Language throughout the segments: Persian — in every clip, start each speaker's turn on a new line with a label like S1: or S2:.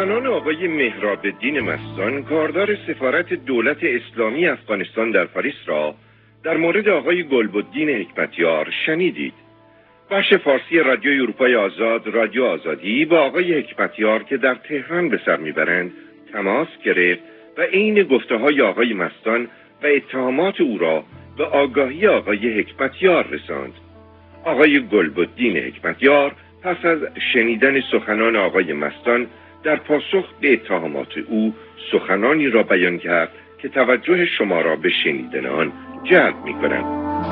S1: سخنان آقای مهراب‌الدین مستان، کاردار سفارت دولت اسلامی افغانستان در پاریس را در مورد آقای گلبدین حکمتیار شنیدید. بخش فارسی رادیوی اروپای آزاد، رادیو آزادی، با آقای حکمتیار که در تهران به سر میبرند تماس گرفت و عین گفته‌های آقای مستان و اتهامات او را به آگاهی آقای حکمتیار رساند. آقای گلبدین حکمتیار پس از شنیدن سخنان آقای مستان در پاسخ به اتهامات او سخنانی را بیان کرد که توجه شما را به شنیدن آن جلب می‌کند.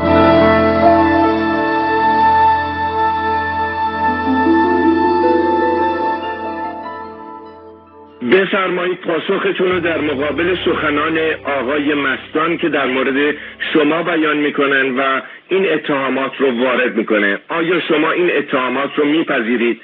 S1: بفرمایید پاسختون رو در مقابل سخنان آقای مستان که در مورد شما بیان میکنن و این اتهامات رو وارد میکنه. آیا شما این اتهامات رو میپذیرید؟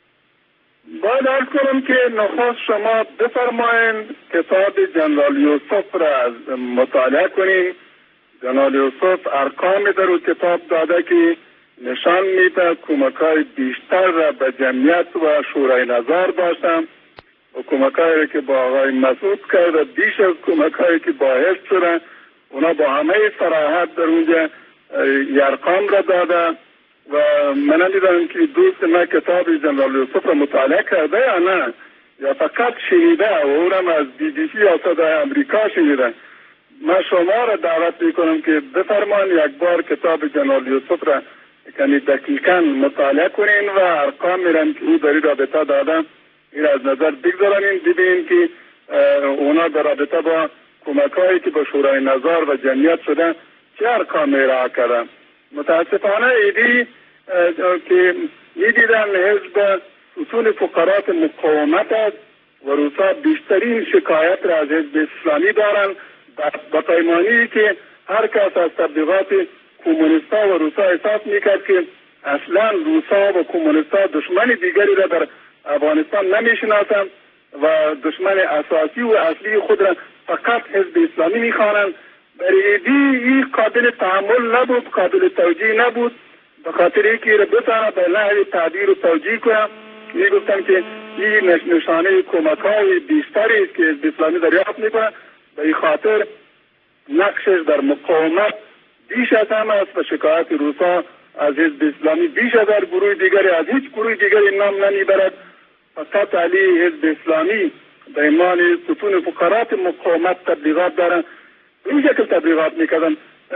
S2: باید عرض کنم که نخست شما بفرمایید کتاب جنرال یوسف را از مطالعه کنید. جنرال یوسف ارقام در اون کتاب داده که نشان میده کمک‌های بیشتر را به جمعیت و شورای نظر داشتم و کمک‌هایی که با آقای مسعود کرده بیش از کمک‌هایی که با حزب شدن. اونا با همه صراحت در اونجا ارقام را داده و من ندیدم که دوست ما کتاب جنرال یوسف را مطالعه کرده یا نه، یا فقط شنیده و اونم از BBC یا صدای امریکا شنیده. من شما را دعوت میکنم که بفرمایید یک بار کتاب جنرال یوسف را یعنی دقیقاً مطالعه کنین و ارقام میرن که او در این رابطه دادن این از نظر بگذارین، دیدین که اونا در رابطه با کمک‌هایی که به شورای نظر و جمعیت شدن چه ارقام ارائه کردن. متاسفانه ایدی که میدیدن حزب اصول فقرات مقاومت است و روسا بیشترین شکایت را از حزب اسلامی دارن با پیمانی که هر کس از تبلیغات کمونیستا و روسا احساس میکرد که اصلا روسا و کمونیستا دشمن دیگری را در افغانستان نمیشناسند و دشمن اساسی و اصلی خود را فقط حزب اسلامی میخوانند. برای این قابل تحمل نبود، قابل توجیه نبود، به خاطر اینکه را بتانم به نحو تعبیر و توجیه کنم. میگفتم که این نشانه کمک‌های بیشتری است که حزب اسلامی دریافت میکنه، به این خاطر نقشش در مقاومت بیش از همه است و شکایت روسا از حزب اسلامی بیش از هر گروه دیگری از هیچ گروه دیگری نام نمیبرد. فقط علی حزب اسلامی به عنوان ستون فقرات مقاومت تبلیغات دارن، این شکل تبلیغات میکردن.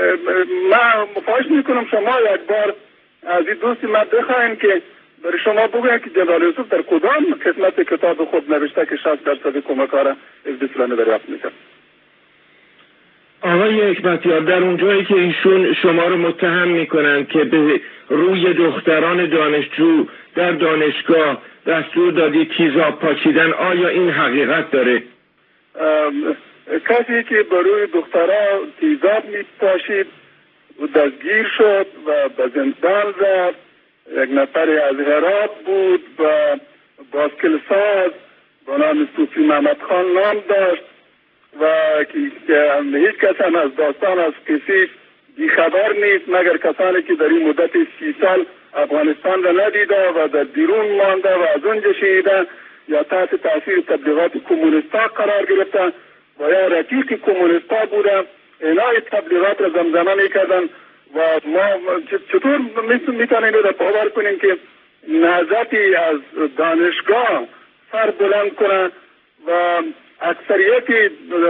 S2: من مفاهش میکنم شما یک بار از این دوستی من بخواهیم که برای شما بگویم که جنرال یوسف در کدام قسمت کتاب خود نوشته که 60% کمک‌ها را حزب اسلامی دریافت میکرد.
S1: آقای حکمتیار در اونجایی که ایشون شما رو متهم میکنن که به روی دختران دانشجو در دانشگاه دستور دادی تیزاب پاچیدن، آیا این حقیقت داره؟
S2: کسی که به روی دخترها تیزاب میپاشید و دستگیر شد و به زندان رفت. یک نفر از هرات بود و باسکل ساز به نام صوفی محمد خان نام داشت و که هیچ کس هم از داستان از کسی بیخبر نیست مگر کسانی که در این مدت 30 سال افغانستان را ندیده و در بیرون مانده و از اونجا شنیدن یا تحت تاثیر تبلیغات کمونیستا قرار گرفتن و یا رفیق کمونیستا بودن. اینا تبلیغات را زمزمه میکردن و ما چطور میتونیم را باور کنیم که نهضتی از دانشگاه سر بلند کنن و اکثریت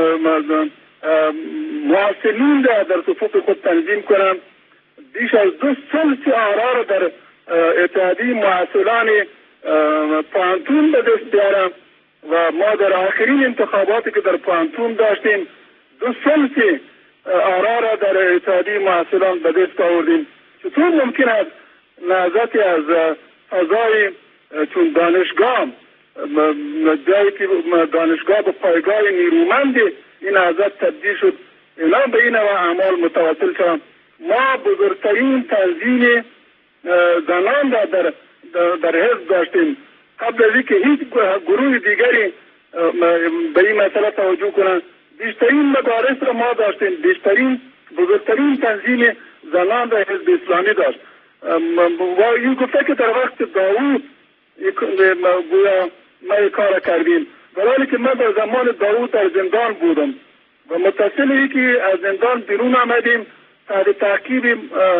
S2: معاصلین در صفوف خود تنظیم کنن. بیش از 2 ثلث آرا را در اتحادیه معاصلان پانتون به دست بیارم و ما در آخرین انتخاباتی که در پانتون داشتیم 2 ثلث آرا را در اتحادیه معاصلان به دست آوردیم. چطور ممکن است نهضتی از فضای چون دانشگاه جایی که دانشگاه به پایگاه نیرومند این نهضت تبدیل شد اعلام به این اعمال متوسل شدم؟ ما بزرگترین تنظیم زنان در حزب داشتیم قبل از اینکه هیچ گروه دیگری به این مسئله توجه کنند. بیشترین مدارس را ما داشتیم، بزرگترین تنظیم زنان در حزب اسلامی داشت و این گفته که در وقت داوود گویا ما این کار کردیم، در حالی که من در زمان داوود در زندان بودم و متصلی که از زندان بیرون آمدیم تحت تعقیب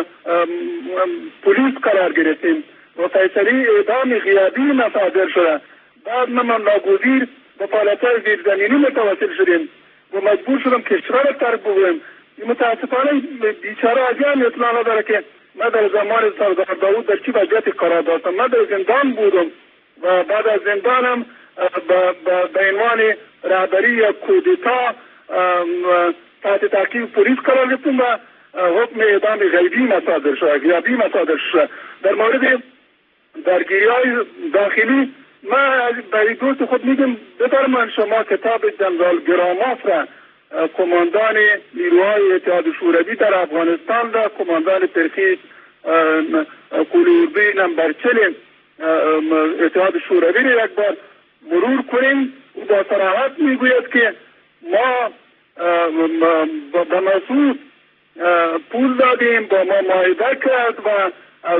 S2: پلیس قرار گرفتیم و فیصله اعدام غیابی ما صادر شده. بعد من ناگزیر به فعالیت‌های زیرزمینی متوسل شدیم و مجبور شدم کشور را ترک بکنم. متاسفانه بیچاره اجان اطلاع نداره که من در زمان سردار داوود در چه وضعیتی قرار داشتم. من در زندان بودم و بعد از زندانم به عنوان رهبری یا کودتا تحت تعقیب پلیس قرار گرفتم و حکم اعدام غیبی مصادر شد، غیابی مصادر شد. در مورد درگیری‌های داخلی من برای دوست خود میگم بفرمایید شما کتاب جنرال گراماف را، کماندان نیروهای اتحاد شوروی در افغانستان را، کماندان ترکی قلوردی نمبر 40 اتحاد شوروی را یک بار مرور کنیم. او با صراحت میگوید که ما به مسعود پول دادیم، با ما معاهده کرد و از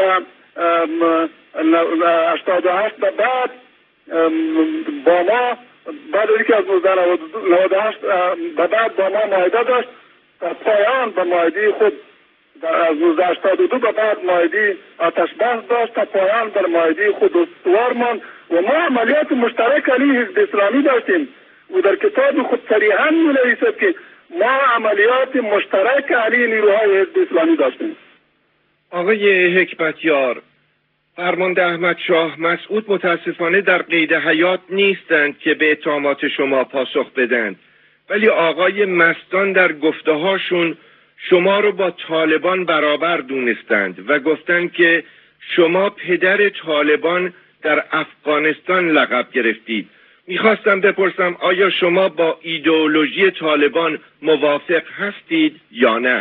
S2: 1988 به بعد با ما بعد از اینکه از 1998 به بعد با ما معاهده داشت تا پایان به معاهده خود از 1982 به بعد معاهده آتش بس داشت تا پایان بر معاهده خود استوار ماند و ما عملیات مشترک علیه حزب اسلامی داشتیم و در کتاب خود صریحا می‌نویسد که ما عملیات مشترک علیه نیروهای حزب اسلامی داشتیم.
S1: آقای حکمتیار، فرمانده احمد شاه مسعود متاسفانه در قید حیات نیستند که به اتهامات شما پاسخ بدند، ولی آقای مستان در گفته‌هاشون شما رو با طالبان برابر دونستند و گفتند که شما پدر طالبان در افغانستان لقب گرفتید. میخواستم بپرسم آیا شما با ایدئولوژی طالبان موافق هستید یا نه؟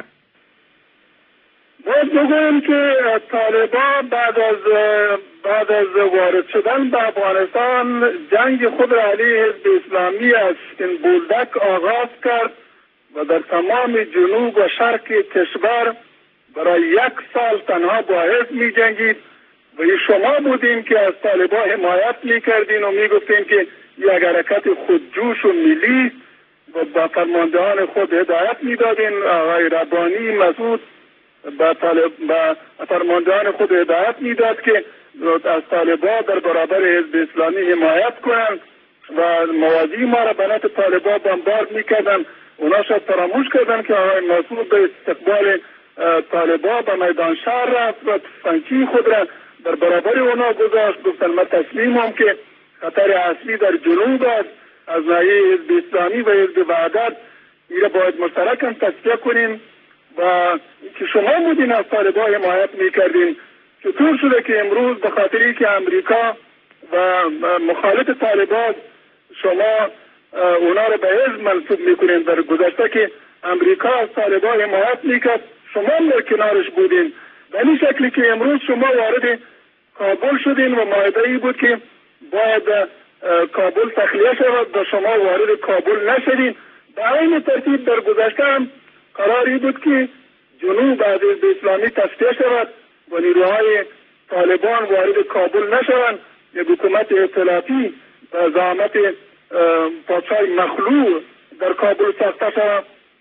S2: باید بگویم که طالبان بعد از وارد شدن به افغانستان جنگ خود را علیه حزب اسلامی از بولدک آغاز کرد و در تمام جنوب و شرق کشور برای 1 سال تنها با حزب می جنگید و شما بودین که از طالبان حمایت می کردین و می گفتین که یک حرکت خودجوش و ملی و با فرماندهان خود هدایت می دادین. آقای ربانی مسعود با فرماندهان خود هدایت می داد که از طالبان در برابر حزب اسلامی حمایت کنند و موازی ما را به نفع طالبان بمبارد می کردن. اونا شاید فراموش کردن که آقای مسعود به استقبال طالبان به میدان شهر رفت و تفنگچی خود را در برابر اونا گذاشت. گفتن ما تسلیمم که خطر اصلی در جنوب است از ناحیه حزب اسلامی و حزب وحدت، این را باید مشترکاً تصفیه کنیم و که شما بودین از طالبان حمایت میکردین. چطور شده که امروز به خاطری که امریکا و مخالف طالبان شما اونا رو به حزب منصوب میکنین؟ در گذشته که امریکا از طالبان حمایت میکرد شما در کنارش بودین. به این شکلی که امروز شما وارد کابل شدین و معاهده ای بود که باید کابل تخلیه شود و شما وارد کابل نشدین. به این ترتیب در گذشته هم قراری بود که جنوب از حزب اسلامی تصفیه شود و نیروهای طالبان وارد کابل نشوند، یک حکومت ائتلافی به زعامت پادشاه مخلوع در کابل ساخته شود.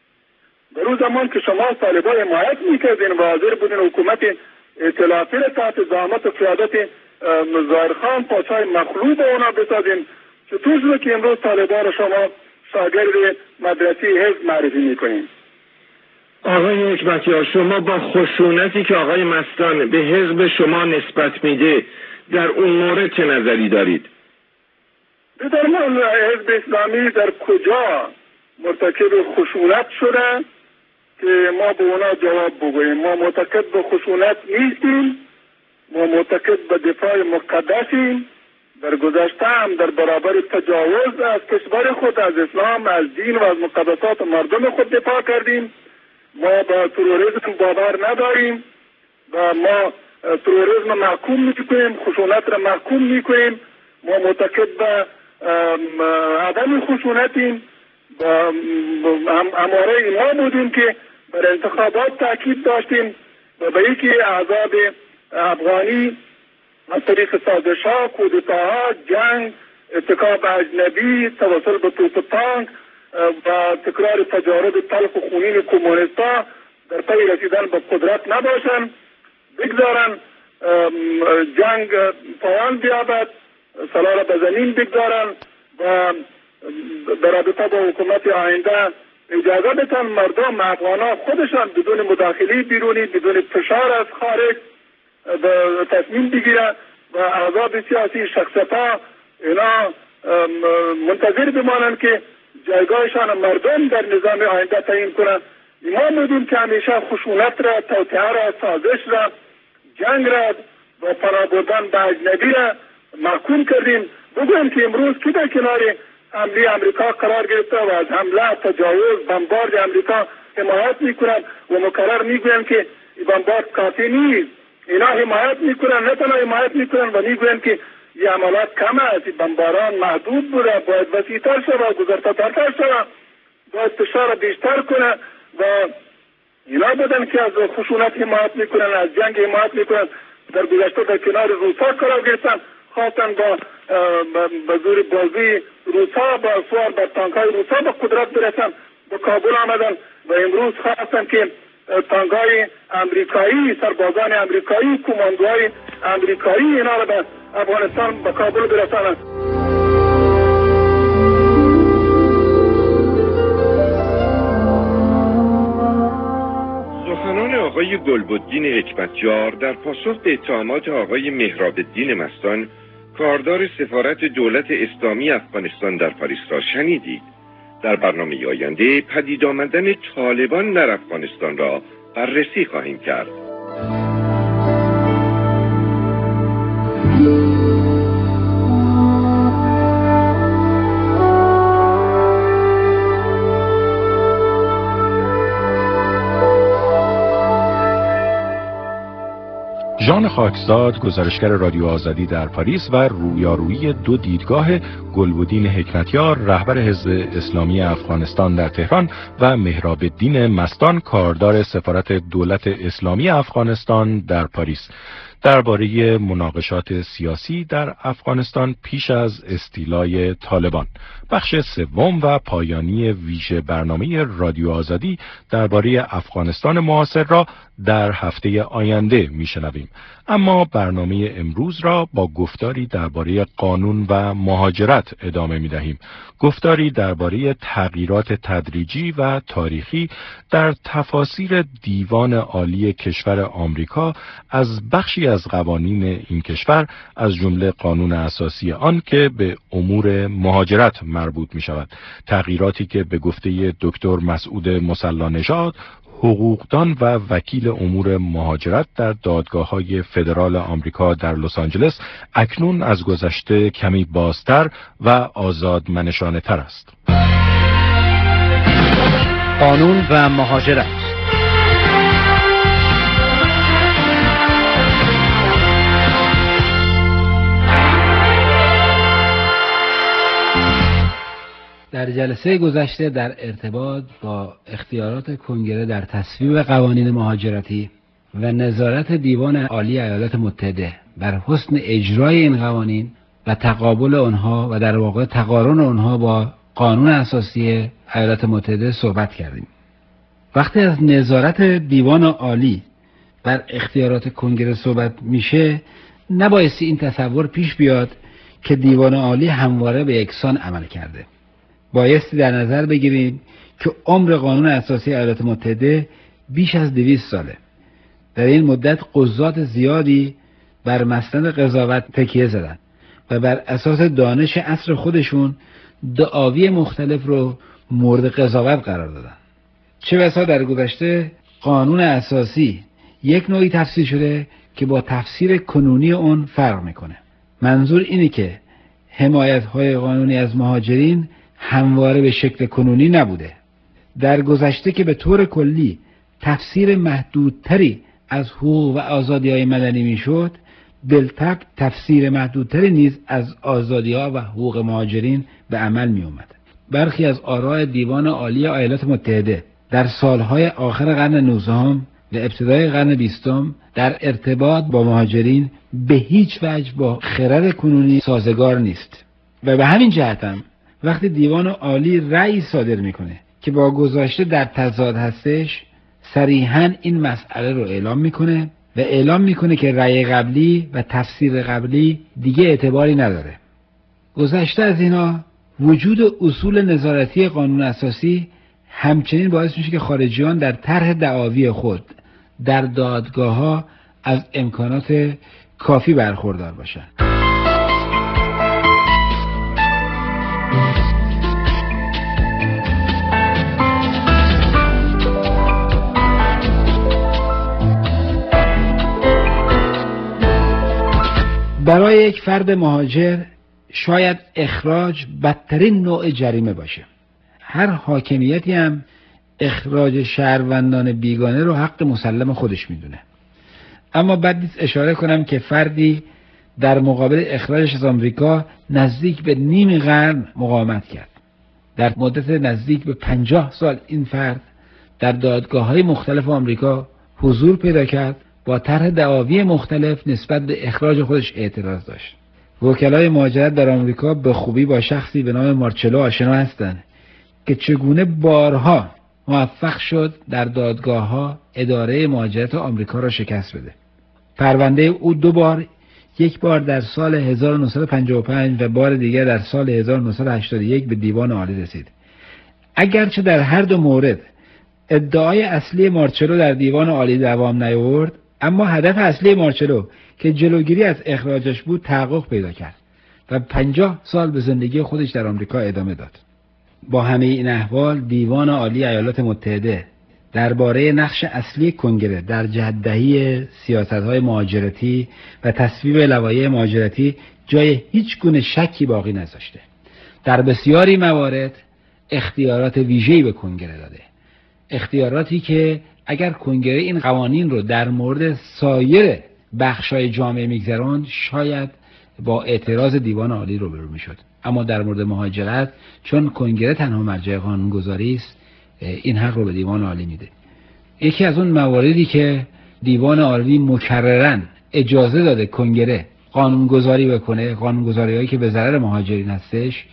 S2: در اون زمان که شما طالبان حمایت میکردین و حاضر بودین حکومت ائتلافی را تحت زعامت و قیادت ظاهرخان پادشاه مخلوع به اونا بسازین، چطور شده که امروز طالبان را شما شاگرد مدرسه حزب معرفی میکنین؟
S1: آقای حکمتیار، شما با خشونتی که آقای مستان به حزب شما نسبت میده در اون مورد چه نظری دارید؟
S2: در من حزب اسلامی در کجا مرتکب خشونت شده که ما به اونا جواب بگوییم؟ ما مرتکب به خشونت نیستیم، ما مرتکب به دفاع مقدسیم. در گذشته هم در برابر تجاوز از کشور خود، از اسلام، از دین و از مقدسات مردم خود دفاع کردیم. ما با تروریسم باور نداریم و ما تروریسم محکوم میکنیم، خشونت را محکوم میکنیم. ما مرتکب به عدم خشونتیم. اماره ما بودیم که بر انتخابات تاکید داشتیم و به یکی احزاب افغانی از طریق سازش‌ها، کودتاها، جنگ اتکا به اجنبی، توسل به توپ تانک و تکرار تجارب تلخ و خونین کمونیستا در پی رسیدن به قدرت نباشند، بگذارن جنگ پایان بیابد، سلاح به زمین بگذارن و در رابطه با حکومت آینده اجازه بدن مردم افغانان خودشان بدون مداخله بیرونی، بدون فشار از خارج تصمیم بگیرن و احزاب سیاسی شخصیت‌ها اینا منتظر بمانند که جایگاهشان مردم در نظام آینده تعیین کنند. ما می‌دونیم که همیشه خشونت را، توطئه را، سازش را، جنگ را و پناه بردن به اجنبی را محکوم کردیم. بگویم که امروز که در کنار حمله امریکا قرار گرفته و از حمله، تجاوز، بمبارد امریکا حمایت میکنند و مکرر میگویم که این بمبارد کافی نیست. اینا حمایت میکنن، نه تنها حمایت میکنن و میگویم که این عملات کم است، بمباران محدود بوده، باید وسیع‌تر شود، گذرترتر شود، باید فشار بیشتر کنه و اینا بودن که از خشونت حمایت میکنن، از جنگ حمایت میکنن. در گذشته در کنار روسا قرار گرفتن، خواستن با زور بازی روسا، با سوار بر تانکای روسا به قدرت برسن، به کابل آمدن و امروز خواستن که تانکای امریکایی، سربازان امریکایی، کماندوهای امریکایی اینا را به افغانستان، به کابل برسانند.
S1: سخنان آقای گلبدین حکمتیار در پاسخ به اتهامات آقای مهراب الدین مستان، کاردار سفارت دولت اسلامی افغانستان در پاریس را شنیدید. در برنامه آینده پدید آمدن طالبان در افغانستان را بررسی خواهیم کرد.
S3: ژان خاکزاد، گزارشگر رادیو آزادی در پاریس و رویارویی دو دیدگاه گلبدین حکمتیار، رهبر حزب اسلامی افغانستان در تهران و مهراب الدین مستان، کاردار سفارت دولت اسلامی افغانستان در پاریس، درباره مناقشات سیاسی در افغانستان پیش از استیلای طالبان. بخش سوم و پایانی ویژه برنامه رادیو آزادی درباره افغانستان معاصر را در هفته آینده میشنویم. اما برنامه امروز را با گفتاری درباره قانون و مهاجرت ادامه می‌دهیم. گفتاری درباره تغییرات تدریجی و تاریخی در تفاسیر دیوان عالی کشور آمریکا از بخشی از قوانین این کشور، از جمله قانون اساسی آن که به امور مهاجرت مربوط می‌شود. تغییراتی که به گفته دکتر مسعود مصلانژاد، حقوقدان و وکیل امور مهاجرت در دادگاه‌های فدرال آمریکا در لس آنجلس، اکنون از گذشته کمی بازتر و آزادمنشانه‌تر است.
S4: قانون و مهاجرت.
S5: در جلسه گذشته در ارتباط با اختیارات کنگره در تصویب قوانین مهاجرتی و نظارت دیوان عالی ایالات متحده بر حسن اجرای این قوانین و تقابل آنها و در واقع تقارن آنها با قانون اساسی ایالات متحده صحبت کردیم. وقتی از نظارت دیوان عالی بر اختیارات کنگره صحبت میشه، نبایستی این تصور پیش بیاد که دیوان عالی همواره به یکسان عمل کرده. بایستی در نظر بگیریم که عمر قانون اساسی ایالات متحده بیش از 200 ساله. در این مدت قضات زیادی بر مسند قضاوت تکیه زدن و بر اساس دانش عصر خودشون دعاوی مختلف رو مورد قضاوت قرار دادن. چه بسا در گذشته قانون اساسی یک نوعی تفسیر شده که با تفسیر کنونی اون فرق میکنه. منظور اینه که حمایت‌های قانونی از مهاجرین همواره به شکل کنونی نبوده. در گذشته که به طور کلی تفسیر محدودتری از حقوق و آزادی‌های مدنی میشد، بالطبع تفسیر محدودتری نیز از آزادی‌ها و حقوق مهاجرین به عمل می اومد. برخی از آراء دیوان عالی ایالات متحده در سالهای آخر قرن 19 و ابتدای قرن 20 در ارتباط با مهاجرین به هیچ وجه با خرد کنونی سازگار نیست. و به همین جهت هم وقتی دیوان عالی رأی صادر میکنه که با گذشته در تضاد هستش، صریحاً این مسئله رو اعلام میکنه و اعلام میکنه که رأی قبلی و تفسیر قبلی دیگه اعتباری نداره. گذشته از اینا، وجود اصول نظارتی قانون اساسی همچنین باعث میشه که خارجیان در طرح دعاوی خود در دادگاه‌ها از امکانات کافی برخوردار باشن. برای یک فرد مهاجر شاید اخراج بدترین نوع جریمه باشه. هر حاکمیتی هم اخراج شهروندان بیگانه رو حق مسلم خودش میدونه. اما بعد نیست اشاره کنم که فردی در مقابل اخراجش از آمریکا نزدیک به نیم قرن مقاومت کرد. در مدت نزدیک به 50 سال این فرد در دادگاه‌های مختلف آمریکا حضور پیدا کرد، با طرح دعاوی مختلف نسبت به اخراج خودش اعتراض داشت. وکلای مهاجرت در آمریکا به خوبی با شخصی به نام مارچلو آشنا هستند که چگونه بارها موفق شد در دادگاه‌ها اداره مهاجرت آمریکا را شکست بده. پرونده او 2 بار، یک بار در سال 1955 و بار دیگر در سال 1981 به دیوان عالی رسید. اگرچه در هر دو مورد ادعای اصلی مارچلو در دیوان عالی دوام نیاورد، اما هدف اصلی مارچلو که جلوگیری از اخراجش بود تحقق پیدا کرد و 50 سال به زندگی خودش در آمریکا ادامه داد. با همه این احوال، دیوان عالی ایالات متحده درباره نقش اصلی کنگره در جهت‌دهی سیاست‌های مهاجرتی و تصویب لوایح مهاجرتی جای هیچ گونه شکی باقی نذاشته. در بسیاری موارد اختیارات ویژه‌ای به کنگره داده، اختیاراتی که اگر کنگره این قوانین رو در مورد سایر بخش‌های جامعه میگذراند شاید با اعتراض دیوان عالی روبرو میشد. اما در مورد مهاجرت، چون کنگره تنها مرجع قانونگذاری است، این حق رو به دیوان عالی میده. یکی از اون مواردی که دیوان عالی مکرراً اجازه داده کنگره قانونگذاری بکنه، قانونگذاری‌هایی که به ضرر مهاجرین هستش،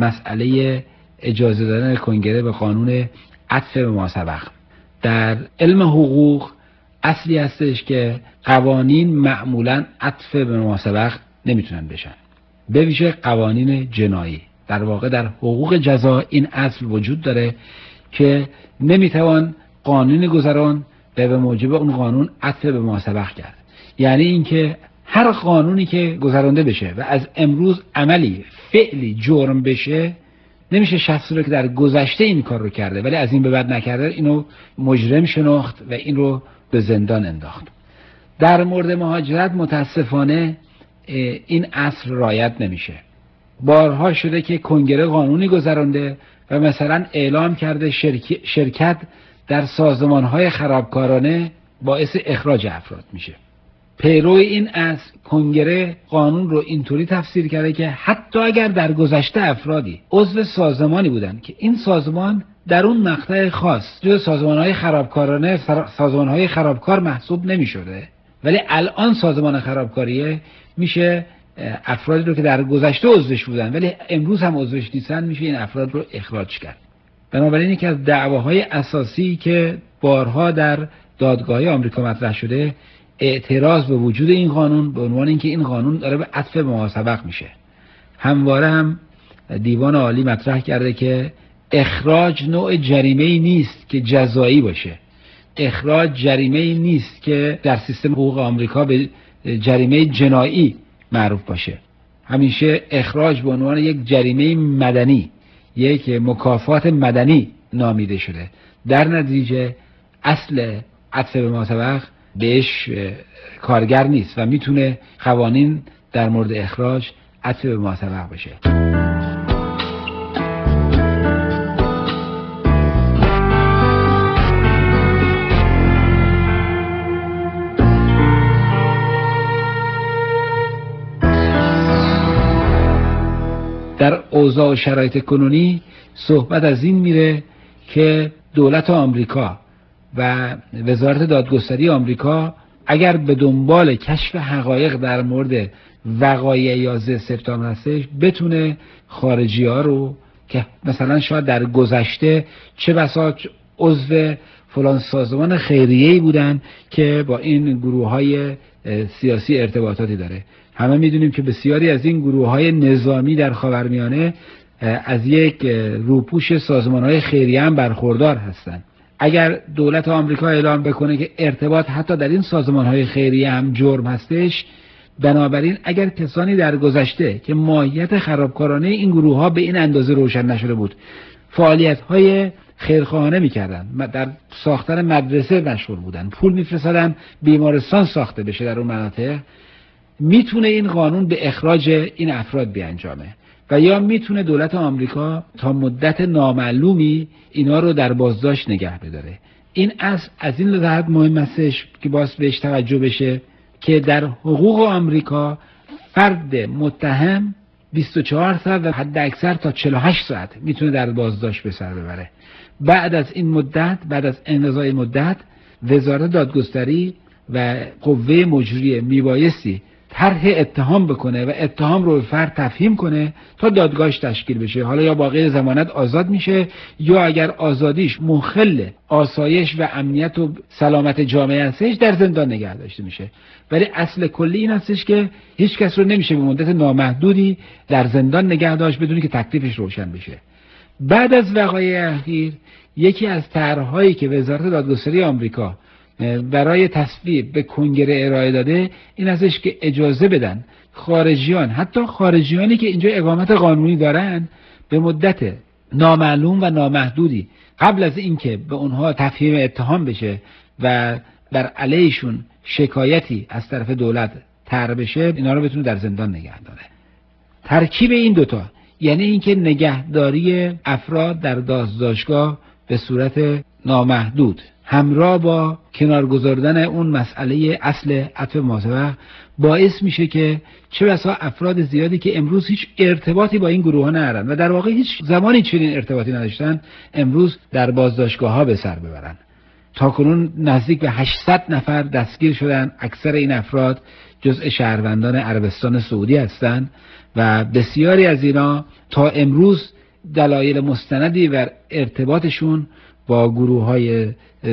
S5: مسئله اجازه دادن کنگره به قانون عطف به ما سبق. در علم حقوق اصلی هستش که قوانین معمولاً عطف به ما سبق نمیتونن بشن، به ویژه قوانین جنایی. در واقع در حقوق جزا این اصل وجود داره که نمیتوان قانون گذران و به موجب اون قانون عطف به ما سبق کرد. یعنی اینکه هر قانونی که گذرانده بشه و از امروز عملی فعلی جرم بشه، نمیشه شخصی رو که در گذشته این کار رو کرده ولی از این به بعد نکرده اینو مجرم شناخت و این رو به زندان انداخت. در مورد مهاجرت متاسفانه این اصل رعایت نمیشه. بارها شده که کنگره قانونی گذرانده و مثلا اعلام کرده شرکت در سازمان‌های خرابکارانه باعث اخراج افراد میشه. پیرو این اصل کنگره قانون رو اینطوری تفسیر کرده که حتی اگر در گذشته افرادی عضو سازمانی بودن که این سازمان در اون مقطع خاص جز سازمان‌های خرابکارانه سازمان‌های خرابکار محسوب نمی‌شده، ولی الان سازمان خرابکاریه، میشه افرادی رو که در گذشته عضوش بودن ولی امروز هم عضوش نیستن میشه این افراد رو اخراج کرد. بنابراین یکی از دعواهای اساسی که بارها در دادگاه‌های آمریکا مطرح شده اعتراض به وجود این قانون به عنوان اینکه این قانون داره به عطف به ما سبق میشه. همواره هم دیوان عالی مطرح کرده که اخراج نوع جریمه‌ای نیست که جزایی باشه. اخراج جریمه‌ای نیست که در سیستم حقوق آمریکا به جریمه جنایی معروف باشه. همیشه اخراج به عنوان یک جریمه مدنی، یک مکافات مدنی نامیده شده. در نتیجه اصل عطف به ما سبق بهش کارگر نیست و میتونه قوانین در مورد اخراج عطف به ما سبق بشه. در اوضاع و شرایط کنونی صحبت از این میره که دولت آمریکا و وزارت دادگستری آمریکا اگر به دنبال کشف حقایق در مورد وقایع 11 سپتامبر هستش، بتونه خارجی ها رو که مثلا شاید در گذشته چه بسا عضو فلان سازمان خیریه‌ای بودن که با این گروه‌های سیاسی ارتباطاتی داره. همه میدونیم که بسیاری از این گروه‌های نظامی در خاورمیانه از یک روپوش سازمان‌های خیریه هم برخوردار هستند. اگر دولت آمریکا اعلام بکنه که ارتباط حتی در این سازمان‌های خیریه هم جرم هستش، بنابراین اگر کسانی در گذشته که ماهیت خرابکارانه این گروه‌ها به این اندازه روشن نشده بود، فعالیت‌های خیرخواهانه می‌کردن، در ساختن مدرسه مشغول بودن، پول می‌فرستادن بیمارستان ساخته بشه در اون مناطق، میتونه این قانون به اخراج این افراد بیانجامه و یا میتونه دولت آمریکا تا مدت نامعلومی اینا رو در بازداشت نگه بداره. این از این لحاظ مهم هستش که باز بهش توجه بشه که در حقوق آمریکا فرد متهم 24 ساعت و حد اکثر تا 48 ساعت میتونه در بازداشت به سر ببره. بعد از این مدت، بعد از انقضای مدت، وزارت دادگستری و قوه مجریه میبایستی طرح اتهام بکنه و اتهام رو به فرد تفهیم کنه تا دادگاهش تشکیل بشه. حالا یا با غیر ضمانت آزاد میشه یا اگر آزادیش مخل آسایش و امنیت و سلامت جامعه هستش در زندان نگه داشته میشه. ولی اصل کلی این هستش که هیچ کس رو نمیشه به مدت نامحدودی در زندان نگه داشت بدون که تکلیفش روشن بشه. بعد از وقایع اخیر یکی از طرح‌هایی که وزارت دادگستری آمریکا برای تصویب به کنگره ارائه داده این هستش که اجازه بدن خارجیان، حتی خارجیانی که اینجا اقامت قانونی دارن، به مدت نامعلوم و نامحدودی قبل از اینکه به اونها تفهیم اتهام بشه و بر علیهشون شکایتی از طرف دولت طرح بشه، اینا رو بتونه در زندان نگه داره. ترکیب این دوتا یعنی اینکه نگهداری افراد در بازداشتگاه به صورت نامحدود همراه با کنار گذاردن اون مسئله اصل عطف ماسبق باعث میشه که چه بسا افراد زیادی که امروز هیچ ارتباطی با این گروه ها ندارن و در واقع هیچ زمانی چنین ارتباطی نداشتن، امروز در بازداشتگاه ها به سر ببرن. تاکنون نزدیک به 800 نفر دستگیر شدن. اکثر این افراد جزء شهروندان عربستان سعودی هستند و بسیاری از اینا تا امروز دلایل مستندی بر ارتباطشون با گروه‌های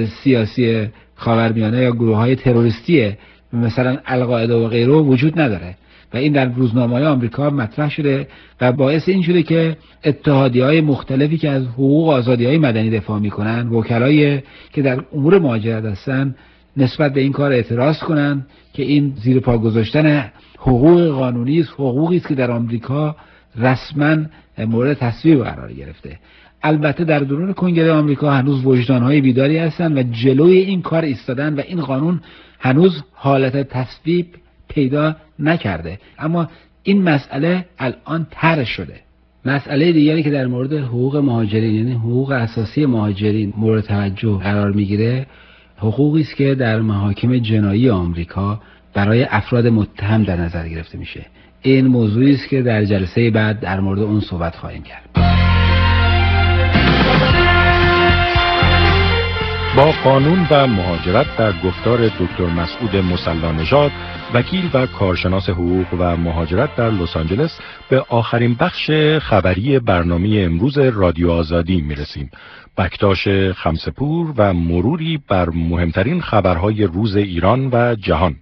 S5: سیاسی خاورمیانه یا گروه‌های تروریستی مثلا القاعده و غیره وجود نداره و این در روزنامه‌های آمریکا مطرح شده و باعث این شده که اتحادیه‌های مختلفی که از حقوق و آزادی‌های مدنی دفاع می‌کنن، وکلایی که در امور مهاجرت هستن، نسبت به این کار اعتراض کنن که این زیر پا گذاشتن حقوق قانونی است، حقوقی است که در آمریکا رسما مورد تصویب قرار گرفته. البته در درون کنگره آمریکا هنوز وجدان‌های بیداری هستن و جلوی این کار ایستادن و این قانون هنوز حالت تصویب پیدا نکرده، اما این مسئله الان طرح شده. مسئله دیگری که در مورد حقوق مهاجرین، یعنی حقوق اساسی مهاجرین مورد توجه قرار میگیره، حقوقی است که در محاکم جنایی آمریکا برای افراد متهم در نظر گرفته میشه. این موضوعی است که در جلسه بعد در مورد اون صحبت خواهیم کرد.
S3: با قانون و مهاجرت در گفتار دکتر مسعود مصلی‌نژاد، وکیل و کارشناس حقوق و مهاجرت در لس آنجلس، به آخرین بخش خبری برنامه امروز رادیو آزادی میرسیم. بکتاش خمسه‌پور و مروری بر مهمترین خبرهای روز ایران و جهان.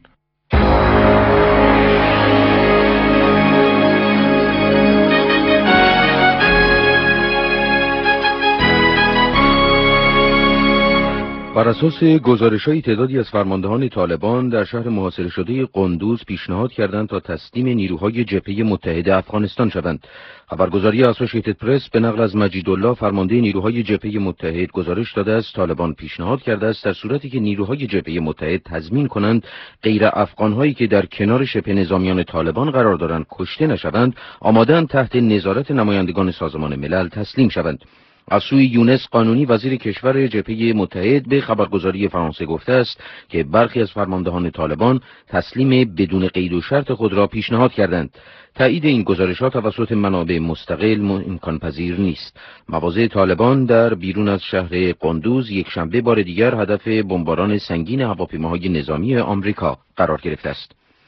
S6: بر اساس گزارش‌های تعدادی از فرماندهان طالبان در شهر محاصره شده قندوز پیشنهاد کردند تا تسلیم نیروهای جبهه متحده افغانستان شوند. خبرگزاری اسوشییتد پرس به نقل از مجیدالله فرمانده نیروهای جبهه متحد گزارش داده است طالبان پیشنهاد کرده است در صورتی که نیروهای جبهه متحد تضمین کنند غیر افغان‌هایی که در کنار شبه نظامیان طالبان قرار دارند کشته نشوند، آماده‌اند تحت نظارت نمایندگان سازمان ملل تسلیم شوند. از سوی یونس قانونی وزیر کشور جبهه متحد به خبرگزاری فرانسه گفته است که برخی از فرماندهان طالبان تسلیم بدون قید و شرط خود را پیشنهاد کردند. تایید این گزارشات توسط منابع مستقل امکان پذیر نیست. مواضع طالبان در بیرون از شهر قندوز یک شنبه بار دیگر هدف بمباران سنگین هواپیماهای نظامی آمریکا قرار گرفته است.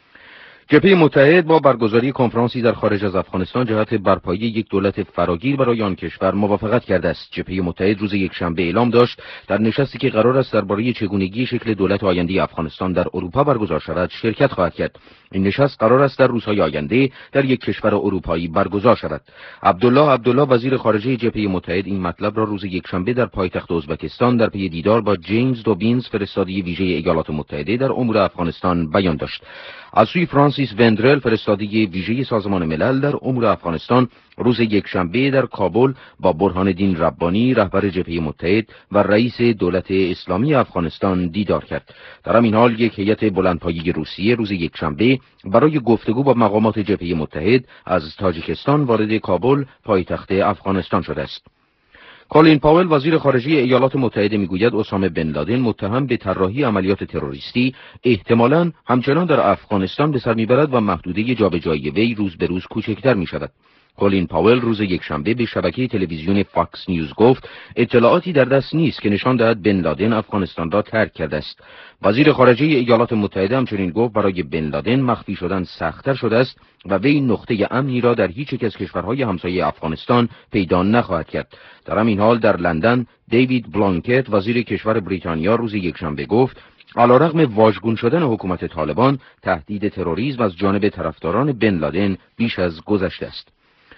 S6: جبهه متحد با برگزاری کنفرانسی در خارج از افغانستان جهت برپایی یک دولت فراگیر برای آن کشور موافقت کرده است. جبهه متحد روز یکشنبه اعلام داشت در نشستی که قرار است درباره چگونگی شکل دولت آینده افغانستان در اروپا برگزار شود شرکت خواهد کرد. این نشست قرار است در روزهای آینده در یک کشور اروپایی برگزار شود. عبدالله وزیر خارجه جبهه متحد این مطلب را روز یکشنبه در پایتخت ازبکستان در پی دیدار با جیمز دوبینز فرستاده ویژه ایالات متحده در امور افغانستان بیان داشت. از سوی فرانسیس وندرل فرستاده ویژه سازمان ملل در امور افغانستان روز یکشنبه در کابل با برهان الدین ربانی رهبر جبهه متحد و رئیس دولت اسلامی افغانستان دیدار کرد. در همین حال یک هیئت بلندپایه روسیه روز یکشنبه برای گفتگو با مقامات جبهه متحد از تاجیکستان وارد کابل پایتخت افغانستان شده است. کالین پاول وزیر خارجه ایالات متحده میگوید اسامه بن لادن متهم به طراحی عملیات تروریستی احتمالاً همچنان در افغانستان به سر میبرد و محدوده جابجایی وی روز به روز کوچکتر میشود. کالین پاول روز یکشنبه به شبکه تلویزیون فاکس نیوز گفت اطلاعاتی در دست نیست که نشان دهد بن لادن افغانستان را ترک کرده است. وزیر خارجه ایالات متحده همچنین گفت برای بن لادن مخفی شدن سخت‌تر شده است و وی نقطه امنی را در هیچ یک از کشورهای همسایه افغانستان پیدا نخواهد کرد. در همین حال در لندن دیوید بلانکت وزیر کشور بریتانیا روز یکشنبه گفت علیرغم واژگون شدن حکومت طالبان تهدید تروریسم از جانب طرفداران بن لادن بیش از گذشته است.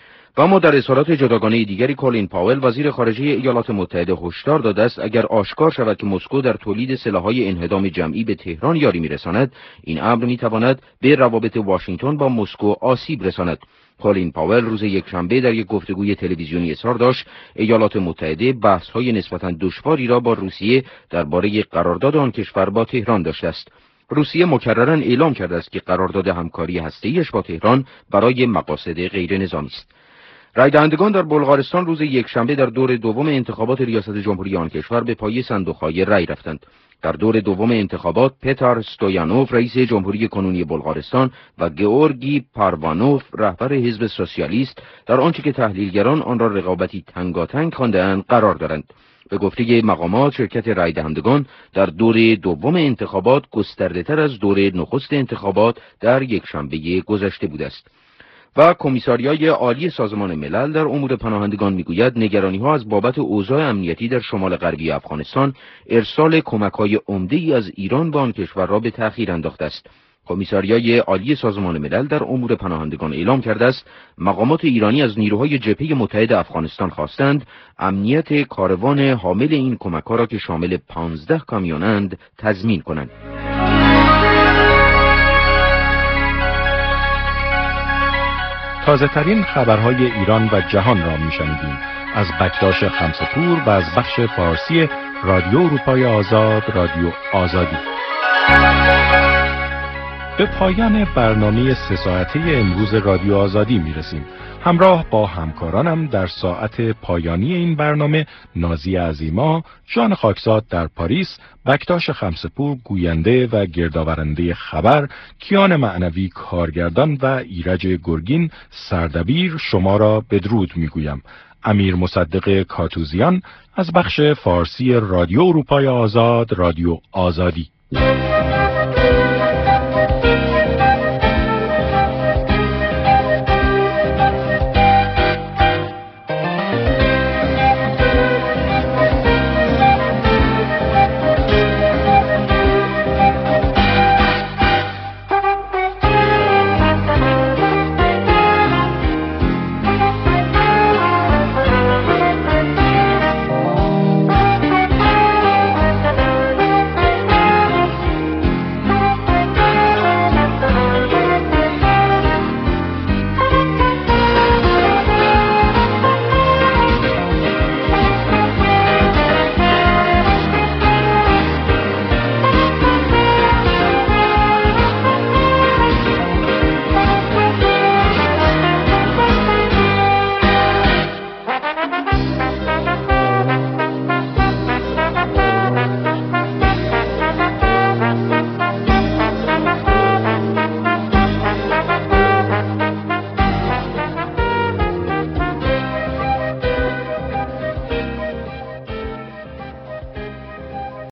S6: و اما در اظهارات جداگانه دیگری کالین پاول وزیر خارجه ایالات متحده هشدار داده است اگر آشکار شود که مسکو در تولید سلاح‌های انهدام جمعی به تهران یاری می‌رساند این امر می‌تواند به روابط واشنگتن با مسکو آسیب رساند. کالین پاول روز یکشنبه در یک گفتگوی تلویزیونی اظهار داشت ایالات متحده بحث‌های نسبتاً دشواری را با روسیه درباره قرارداد آن کشور با تهران داشته است. روسیه مکرراً اعلام کرده است که قرارداد همکاری هسته‌ایش با تهران برای مقاصد غیر نظامی است. رای دهندگان در بلغارستان روز یکشنبه در دور دوم انتخابات ریاست جمهوری آن کشور به پای صندوق‌های رای رفتند. در دور دوم انتخابات پتر استویانوف رئیس جمهوری کنونی بلغارستان و گئورگی پاروانوف رهبر حزب سوسیالیست در آنچه که تحلیلگران آن را رقابتی تنگاتنگ خوانده‌اند قرار دارند. به گفته مقامات شرکت رای دهندگان در دور دوم انتخابات گسترده‌تر از دور نخست انتخابات در یکشنبه گذشته بوده است. و کمیساریای عالی سازمان ملل در امور پناهندگان میگوید نگرانی‌ها از بابت اوضاع امنیتی در شمال غربی افغانستان ارسال کمک‌های عمده‌ای از ایران به آن کشور را به تأخیر انداخته است. کمیساریای عالی سازمان ملل در امور پناهندگان اعلام کرده است مقامات ایرانی از نیروهای جبهه متحد افغانستان خواستند امنیت کاروان حامل این کمک‌ها را که شامل 15 کامیونند تضمین کنند.
S3: تازه ترین خبرهای ایران و جهان را میشنیدیم از بکتاش خمسه‌پور و از بخش فارسی رادیو اروپای آزاد رادیو آزادی. به پایان برنامه 3 ساعته امروز رادیو آزادی میرسیم. همراه با همکارانم در ساعت پایانی این برنامه نازی عظیما، جان خاکزاد در پاریس، بکتاش خمسه‌پور گوینده و گردآورنده خبر، کیان معنوی کارگردان و ایرج گرگین سردبیر شما را بدرود میگویم. امیر مصدق کاتوزیان از بخش فارسی رادیو اروپای آزاد رادیو آزادی.